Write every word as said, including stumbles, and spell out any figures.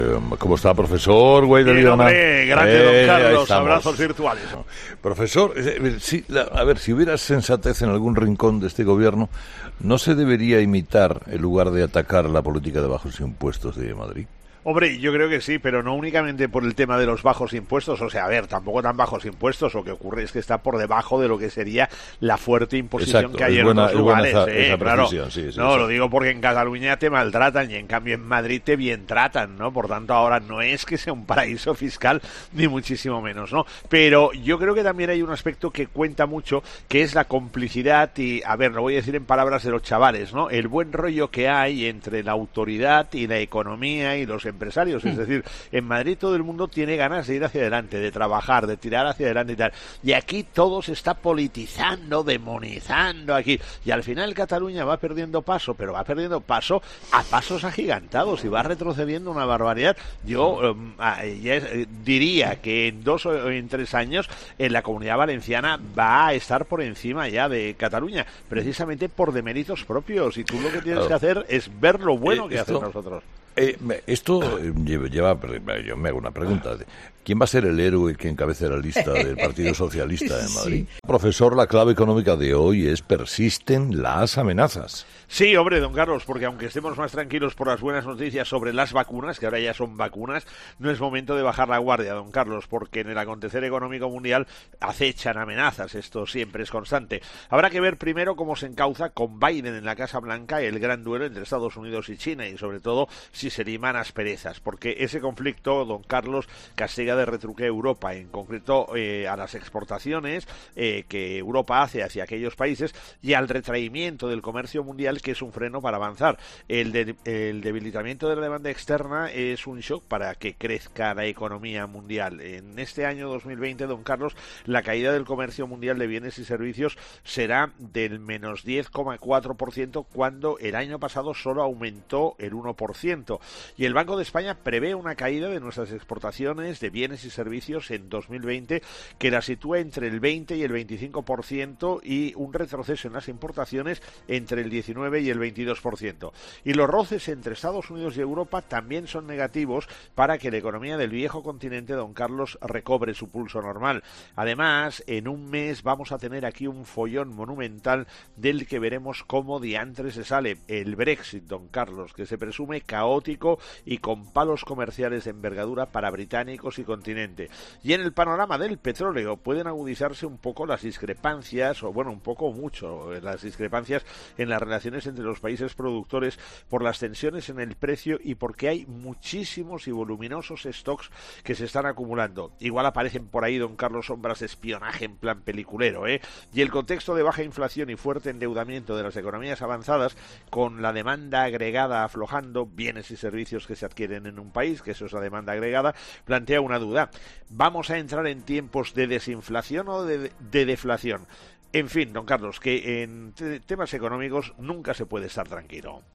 ¿Cómo está, profesor? Güey de Bien, Lidona. hombre, grande Eh, don Carlos, ahí abrazos virtuales. Profesor, eh, sí, la- a ver, si hubiera sensatez en algún rincón de este gobierno, ¿no se debería imitar en lugar de atacar la política de bajos impuestos de Madrid? Hombre, yo creo que sí, pero no únicamente por el tema de los bajos impuestos, o sea, a ver, tampoco tan bajos impuestos, lo que ocurre es que está por debajo de lo que sería la fuerte imposición Exacto, que hay es en buena- otros es buena lugares, esa- ¿eh? esa Claro. precisión, sí, sí, no, sí. lo digo porque en Cataluña te maltratan y en cambio en Madrid te bien tratan, ¿no? Por tanto, ahora no es que sea un paraíso fiscal, ni muchísimo menos, ¿no? Pero yo creo que también hay un aspecto que cuenta mucho, que es la complicidad y, a ver, lo voy a decir en palabras de los chavales, ¿no? El buen rollo que hay entre la autoridad y la economía y los empresarios, es decir, en Madrid todo el mundo tiene ganas de ir hacia adelante, de trabajar, de tirar hacia adelante y tal. Y aquí todo se está politizando, demonizando aquí. Y al final Cataluña va perdiendo paso, pero va perdiendo paso a pasos agigantados y va retrocediendo una barbaridad. Yo eh, ya eh, diría que en dos o en tres años en la Comunidad Valenciana va a estar por encima ya de Cataluña, precisamente por deméritos propios. Y tú lo que tienes que hacer es ver lo bueno Eh, que esto- hacen nosotros. Eh, me- esto eh, lleva, lleva- yo me hago una pregunta. ¿Quién va a ser el héroe que encabece la lista del Partido Socialista en Madrid? Sí. Profesor, la clave económica de hoy es persisten las amenazas. Sí, hombre, don Carlos, porque aunque estemos más tranquilos por las buenas noticias sobre las vacunas, que ahora ya son vacunas, no es momento de bajar la guardia, don Carlos, porque en el acontecer económico mundial acechan amenazas, esto siempre es constante. Habrá que ver primero cómo se encauza con Biden en la Casa Blanca el gran duelo entre Estados Unidos y China y sobre todo si se liman asperezas, porque ese conflicto, don Carlos, castiga de retruque a Europa, en concreto eh, a las exportaciones eh, que Europa hace hacia aquellos países y al retraimiento del comercio mundial, que es un freno para avanzar. El, de, el debilitamiento de la demanda externa es un shock para que crezca la economía mundial. En este año dos mil veinte, don Carlos, la caída del comercio mundial de bienes y servicios será del menos diez coma cuatro por ciento cuando el año pasado solo aumentó el uno por ciento. Y el Banco de España prevé una caída de nuestras exportaciones de bienes y servicios en dos mil veinte que la sitúa entre el veinte y el veinticinco por ciento y un retroceso en las importaciones entre el diecinueve y el veintidós por ciento. Y los roces entre Estados Unidos y Europa también son negativos para que la economía del viejo continente, don Carlos, recobre su pulso normal. Además, en un mes vamos a tener aquí un follón monumental del que veremos cómo diantres se sale. El Brexit, don Carlos, que se presume caótico y con palos comerciales de envergadura para británicos y continente. Y en el panorama del petróleo pueden agudizarse un poco las discrepancias, o bueno, un poco o mucho, las discrepancias en las relaciones entre los países productores por las tensiones en el precio y porque hay muchísimos y voluminosos stocks que se están acumulando. Igual aparecen por ahí, don Carlos, sombras de espionaje en plan peliculero, ¿eh? Y el contexto de baja inflación y fuerte endeudamiento de las economías avanzadas, con la demanda agregada aflojando, bienes y servicios que se adquieren en un país, que eso es la demanda agregada, plantea una duda. ¿Vamos a entrar en tiempos de desinflación o de, de deflación? En fin, don Carlos, que en te- temas económicos nunca se puede estar tranquilo.